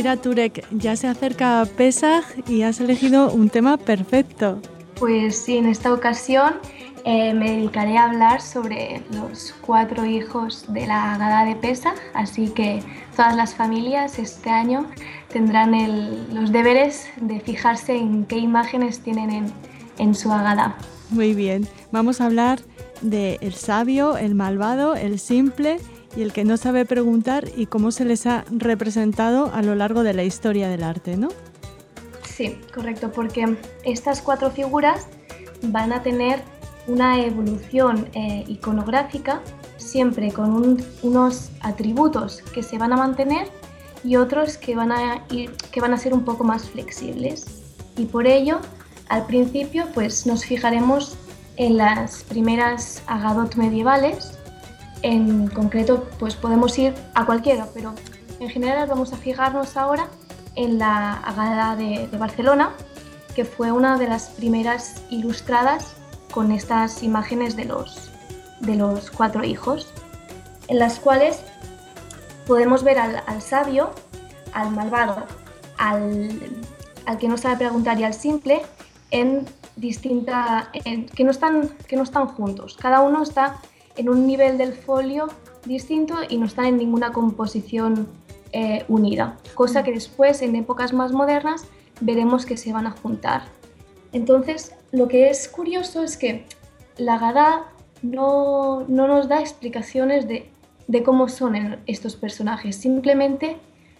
Mira, Turek, ya se acerca Pesaj y has elegido un tema perfecto. Pues sí, en esta ocasión me dedicaré a hablar sobre los 4 hijos de la Haggadah de Pesaj, así que todas las familias este año tendrán los deberes de fijarse en qué imágenes tienen en su Haggadah. Muy bien, vamos a hablar de el sabio, el malvado, el simple y el que no sabe preguntar y cómo se les ha representado a lo largo de la historia del arte, ¿no? Sí, correcto, porque estas 4 figuras van a tener una evolución iconográfica, siempre con unos atributos que se van a mantener y otros que van a ser un poco más flexibles. Y por ello, al principio, pues nos fijaremos en las primeras Haggadot medievales. En concreto, pues podemos ir a cualquiera, pero en general vamos a fijarnos ahora en la Haggadah de Barcelona, que fue una de las primeras ilustradas con estas imágenes de los 4 hijos, en las cuales podemos ver al sabio, al malvado, al que no sabe preguntar y al simple que no están juntos. Cada uno está en un nivel del folio distinto y no están en ninguna composición unida, cosa que después en épocas más modernas veremos que se van a juntar. Entonces, lo que es curioso es que la Haggadah no nos da explicaciones de cómo son estos personajes, simplemente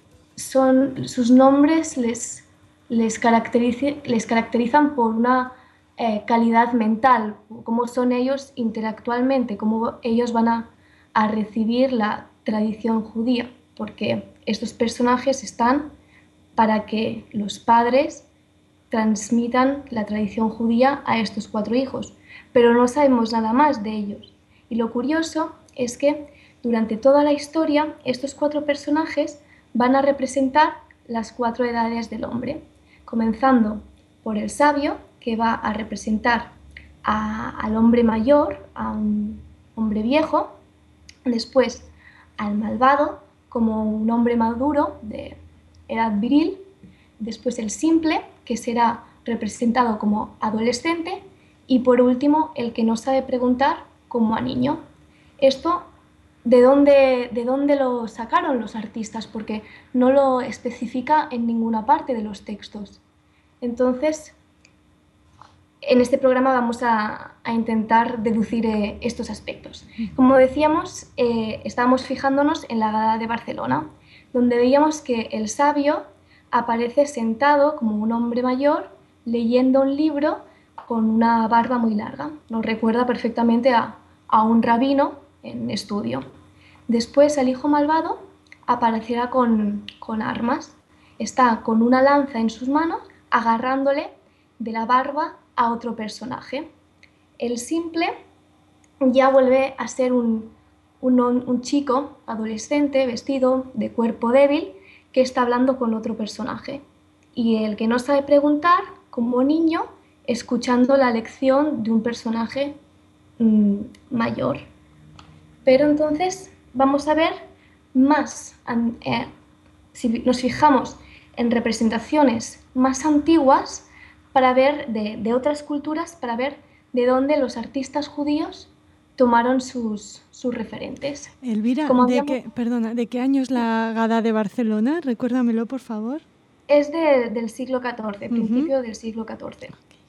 sus nombres les caracterizan por una calidad mental, cómo son ellos intelectualmente, cómo ellos van a recibir la tradición judía, porque estos personajes están para que los padres transmitan la tradición judía a estos 4 hijos, pero no sabemos nada más de ellos. Y lo curioso es que durante toda la historia estos 4 personajes van a representar las 4 edades del hombre, comenzando por el sabio, que va a representar al hombre mayor, a un hombre viejo, después al malvado como un hombre maduro de edad viril, después el simple, que será representado como adolescente, y por último el que no sabe preguntar como a niño. Esto, ¿de dónde lo sacaron los artistas? Porque no lo especifica en ninguna parte de los textos. Entonces, en este programa vamos a intentar deducir estos aspectos. Como decíamos, estábamos fijándonos en la Haggadah de Barcelona, donde veíamos que el sabio aparece sentado como un hombre mayor leyendo un libro con una barba muy larga. Nos recuerda perfectamente a un rabino en estudio. Después el hijo malvado aparecerá con armas. Está con una lanza en sus manos agarrándole de la barba a otro personaje. El simple ya vuelve a ser un chico adolescente vestido de cuerpo débil que está hablando con otro personaje. Y el que no sabe preguntar, como niño, escuchando la lección de un personaje mayor. Pero entonces vamos a ver más, si nos fijamos en representaciones más antiguas, para ver de otras culturas, para ver de dónde los artistas judíos tomaron sus referentes. Elvira, ¿de qué año es la Haggadah de Barcelona? Recuérdamelo, por favor. Es del siglo XIV, principio del siglo XIV.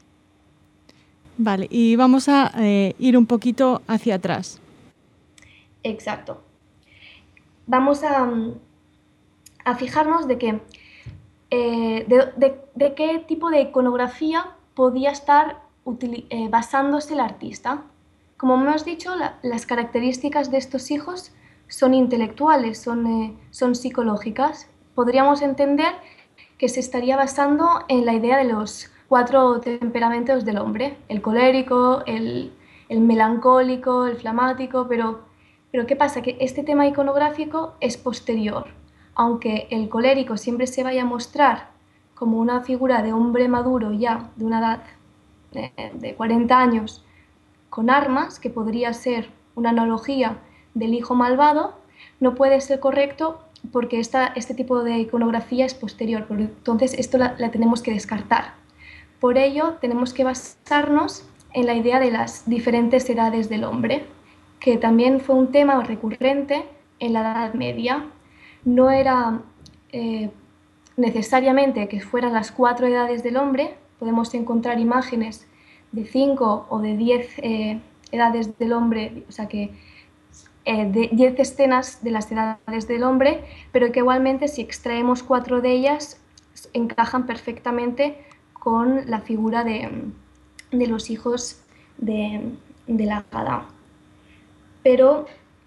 Vale, y vamos a ir un poquito hacia atrás. Exacto. Vamos a fijarnos de que de qué tipo de iconografía podía estar basándose el artista. Como hemos dicho, las características de estos hijos son intelectuales, son psicológicas. Podríamos entender que se estaría basando en la idea de los 4 temperamentos del hombre, el colérico, el melancólico, el flemático, pero ¿qué pasa? Que este tema iconográfico es posterior. Aunque el colérico siempre se vaya a mostrar como una figura de hombre maduro ya, de una edad de 40 años, con armas, que podría ser una analogía del hijo malvado, no puede ser correcto porque este tipo de iconografía es posterior, entonces esto la tenemos que descartar. Por ello, tenemos que basarnos en la idea de las diferentes edades del hombre, que también fue un tema recurrente en la Edad Media. No era necesariamente que fueran las 4 edades del hombre, podemos encontrar imágenes de 5 o de 10 edades del hombre, o sea que de 10 escenas de las edades del hombre, pero que igualmente si extraemos 4 de ellas encajan perfectamente con la figura de los hijos de la Hada. Pero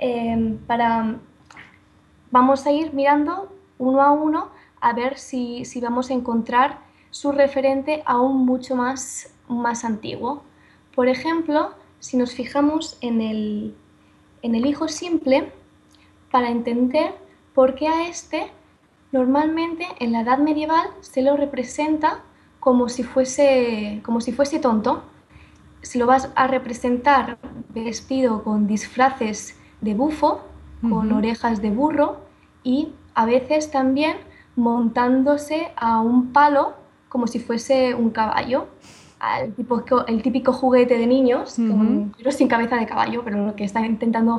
vamos a ir mirando uno a uno a ver si vamos a encontrar su referente aún mucho más antiguo. Por ejemplo, si nos fijamos en el hijo simple, para entender por qué a este normalmente en la edad medieval se lo representa como si fuese tonto. Se lo vas a representar vestido con disfraces de bufo, con orejas de burro y a veces también montándose a un palo como si fuese un caballo. El típico juguete de niños, pero sin cabeza de caballo, pero lo que están intentando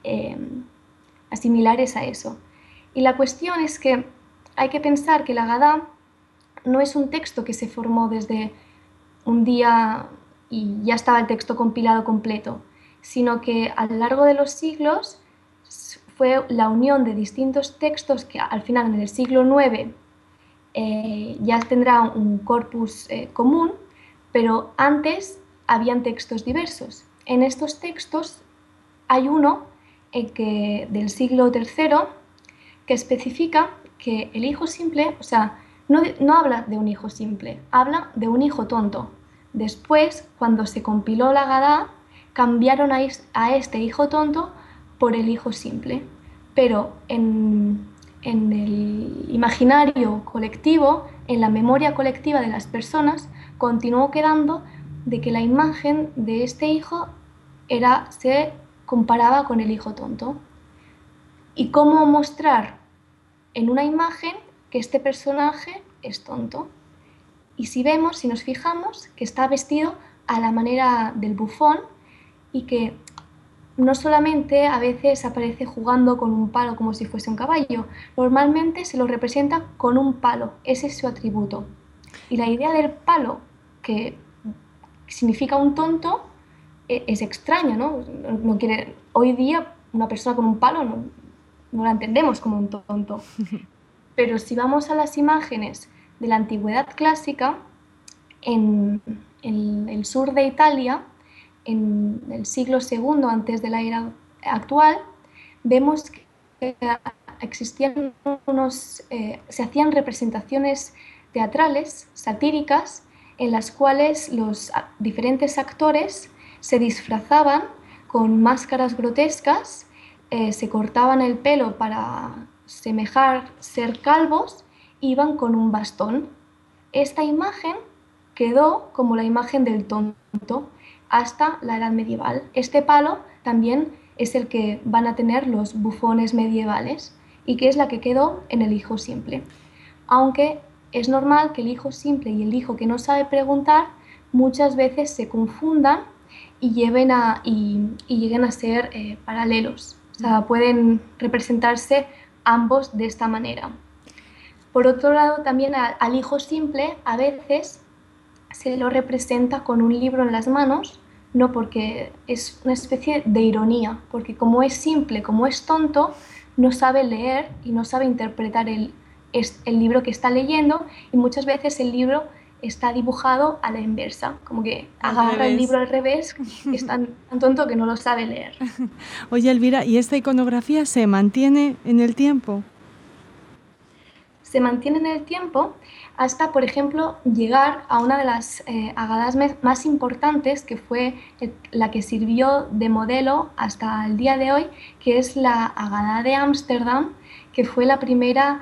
asimilar es a eso. Y la cuestión es que hay que pensar que la Haggadah no es un texto que se formó desde un día y ya estaba el texto compilado completo, sino que a lo largo de los siglos fue la unión de distintos textos que al final en el siglo IX ya tendrá un corpus común, pero antes habían textos diversos. En estos textos hay uno del siglo III que especifica que el hijo simple, o sea, no habla de un hijo simple, habla de un hijo tonto. Después, cuando se compiló la Haggadah, cambiaron a este hijo tonto por el hijo simple. Pero en el imaginario colectivo, en la memoria colectiva de las personas, continuó quedando de que la imagen de este hijo se comparaba con el hijo tonto. ¿Y cómo mostrar en una imagen que este personaje es tonto? Y si nos fijamos, que está vestido a la manera del bufón y que no solamente a veces aparece jugando con un palo como si fuese un caballo, normalmente se lo representa con un palo, ese es su atributo. Y la idea del palo, que significa un tonto, es extraña, ¿no? Hoy día una persona con un palo no la entendemos como un tonto. Pero si vamos a las imágenes de la antigüedad clásica, en el sur de Italia, en el siglo II antes de la era actual, vemos que se hacían representaciones teatrales, satíricas, en las cuales los diferentes actores se disfrazaban con máscaras grotescas, se cortaban el pelo para semejar ser calvos, iban con un bastón. Esta imagen quedó como la imagen del tonto hasta la edad medieval. Este palo también es el que van a tener los bufones medievales y que es la que quedó en el hijo simple. Aunque es normal que el hijo simple y el hijo que no sabe preguntar muchas veces se confundan y lleguen a ser paralelos. O sea, pueden representarse ambos de esta manera. Por otro lado, también al hijo simple a veces se lo representa con un libro en las manos, no porque es una especie de ironía, porque como es simple, como es tonto, no sabe leer y no sabe interpretar el libro que está leyendo, y muchas veces el libro está dibujado a la inversa, como que agarra el libro al revés, es tan tonto que no lo sabe leer. Oye, Elvira, ¿y esta iconografía se mantiene en el tiempo? Se mantiene en el tiempo hasta, por ejemplo, llegar a una de las Haggadahs más importantes, que fue la que sirvió de modelo hasta el día de hoy, que es la Haggadah de Ámsterdam, que fue la primera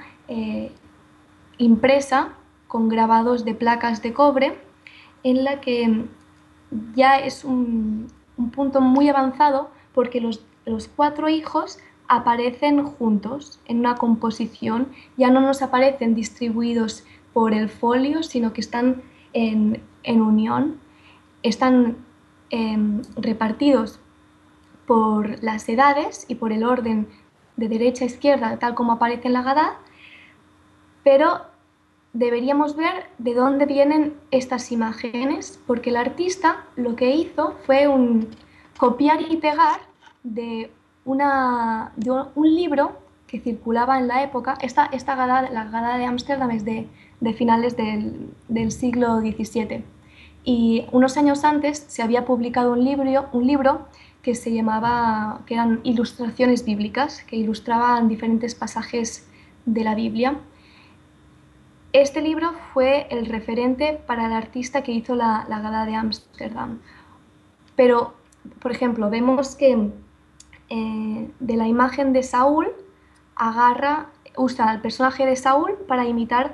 impresa con grabados de placas de cobre, en la que ya es un punto muy avanzado, porque los 4 hijos aparecen juntos en una composición, ya no nos aparecen distribuidos por el folio, sino que están en unión, están repartidos por las edades y por el orden de derecha a izquierda, tal como aparece en la Haggadah, pero deberíamos ver de dónde vienen estas imágenes, porque el artista lo que hizo fue copiar y pegar de un libro que circulaba en la época. Esta Haggadah, la Haggadah de Ámsterdam, es de finales del siglo XVII. Y unos años antes se había publicado un libro que que eran ilustraciones bíblicas, que ilustraban diferentes pasajes de la Biblia. Este libro fue el referente para el artista que hizo la Haggadah de Ámsterdam. Pero, por ejemplo, vemos que de la imagen de Saúl usa al personaje de Saúl para imitar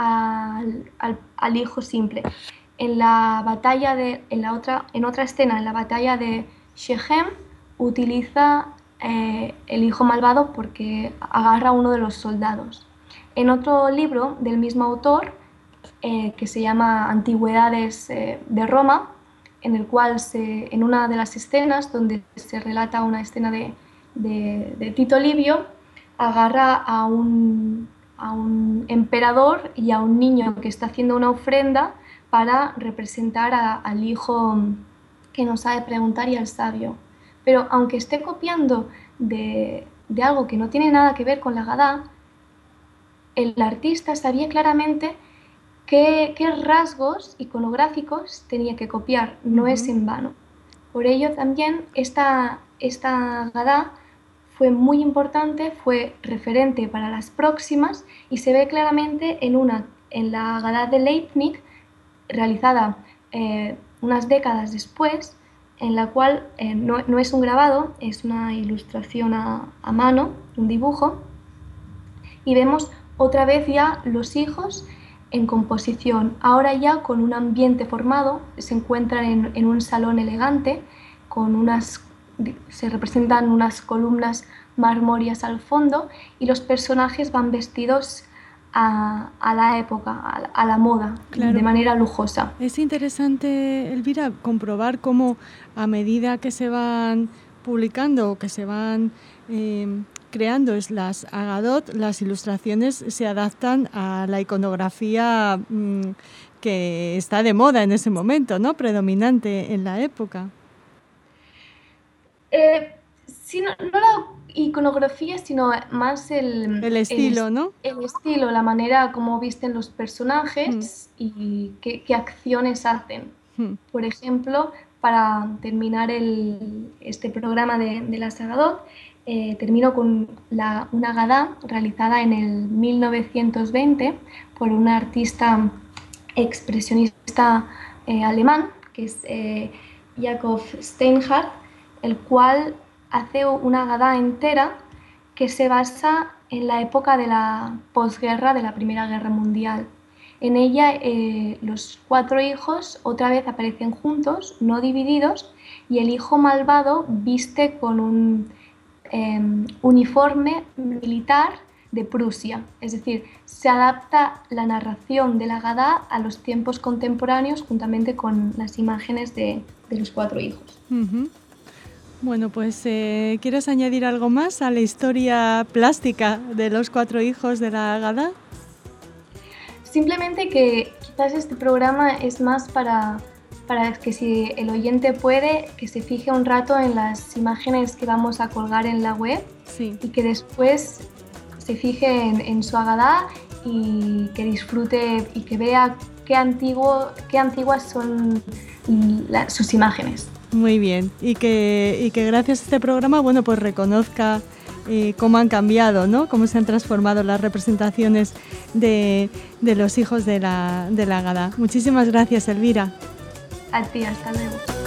al hijo simple. En otra escena, en la batalla de Shechem, utiliza el hijo malvado porque agarra a uno de los soldados. En otro libro del mismo autor, que se llama Antigüedades de Roma, en el cual en una de las escenas donde se relata una escena de Tito Livio, agarra a un emperador y a un niño que está haciendo una ofrenda para representar al hijo que no sabe preguntar y al sabio. Pero aunque esté copiando de algo que no tiene nada que ver con la Haggadah, el artista sabía claramente qué rasgos iconográficos tenía que copiar. No es en vano. Por ello también esta Haggadah fue muy importante, fue referente para las próximas, y se ve claramente en la Haggadah de Leibniz, realizada unas décadas después, en la cual no es un grabado, es una ilustración a mano, un dibujo, y vemos otra vez ya los hijos en composición, ahora ya con un ambiente formado. Se encuentran en un salón elegante, se representan unas columnas marmóreas al fondo, y los personajes van vestidos a la época, a la moda, claro, de manera lujosa. Es interesante, Elvira, comprobar cómo a medida que se van publicando, que se van creando las Haggadot, las ilustraciones se adaptan a la iconografía que está de moda en ese momento, ¿no? Predominante en la época. Sí, no la iconografía, sino más el estilo, ¿no? El estilo, la manera como visten los personajes y qué acciones hacen. Por ejemplo, para terminar este programa de las Haggadot, termino con una Haggadah realizada en el 1920 por un artista expresionista alemán, que es Jakob Steinhardt, el cual hace una Haggadah entera que se basa en la época de la posguerra, de la Primera Guerra Mundial. En ella los 4 hijos otra vez aparecen juntos, no divididos, y el hijo malvado viste con un uniforme militar de Prusia. Es decir, se adapta la narración de la Haggadah a los tiempos contemporáneos juntamente con las imágenes de los 4 hijos. Bueno, pues ¿quieres añadir algo más a la historia plástica de los 4 hijos de la Haggadah? Simplemente que quizás este programa es más para que, si el oyente puede, que se fije un rato en las imágenes que vamos a colgar en la web, sí, y que después se fije en su Haggadah y que disfrute y que vea qué antiguas son sus imágenes. Muy bien, y que gracias a este programa, bueno, pues reconozca cómo han cambiado, ¿no? Cómo se han transformado las representaciones de los hijos de la Haggadah. Muchísimas gracias, Elvira. A ti, hasta luego.